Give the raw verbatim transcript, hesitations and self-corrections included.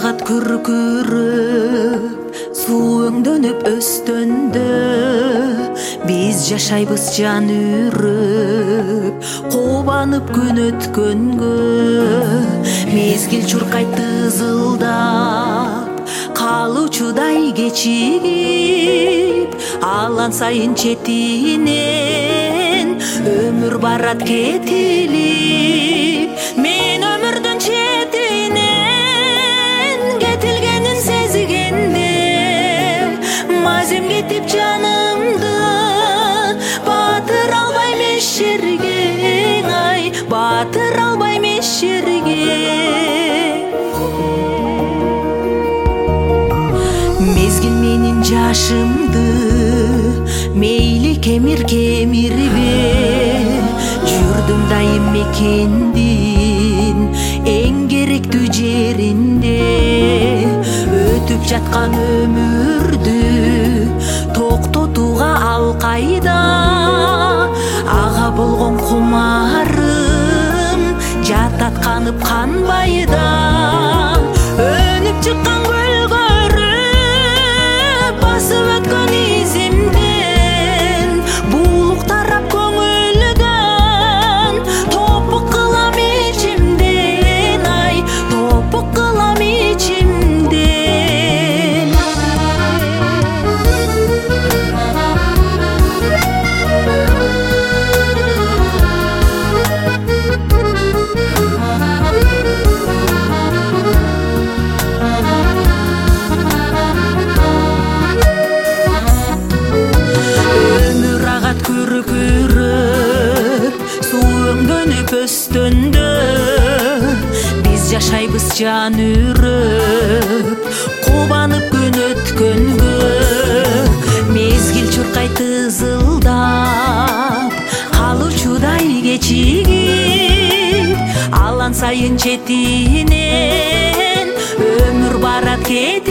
агат күркүрүп, суу өңдөнүп өстөндө, биз жашайбыз жан үрүп, кубанып күн өткөнгө. Мезгил чуркайт тызылдап, калуучудай кечигип, алан сайын четинен өмүр барат кетилип. Мен өмүрдүн четинен кетилгенин сезгенде, мазем кетип жанымды батыра албайм эч жерге, ай батыра албайм эч жерге. Мезгил менин жашымды мейли кемир кемирбе, жүрдүм дайым мекендин эң керектүү жеринде. Өтүп жаткан өмүрдү токтотууга ал кайда, ага болгон кумарым жатат канып канбайда. Өнүп чыккан көлгөрүп басып өткөн изимден, булук тарап көңүлдөн топук кылам ичимден, ай топук кылам ичимден. Өмүр агат күркүрүп, суу өңдөнүп өстөндө, биз жашайбыз жан үрүп, кубанып күн өткөнгө. Мезгил чуркайт тызылдап, калуучудай кечигип, алан сайын четинен өмүр барат кетип.